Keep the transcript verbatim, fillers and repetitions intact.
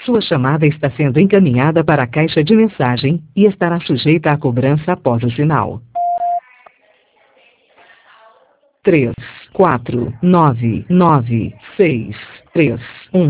Sua chamada está sendo encaminhada para a caixa de mensagem e estará sujeita à cobrança após o sinal. Três, quatro, nove, nove, seis, três, um.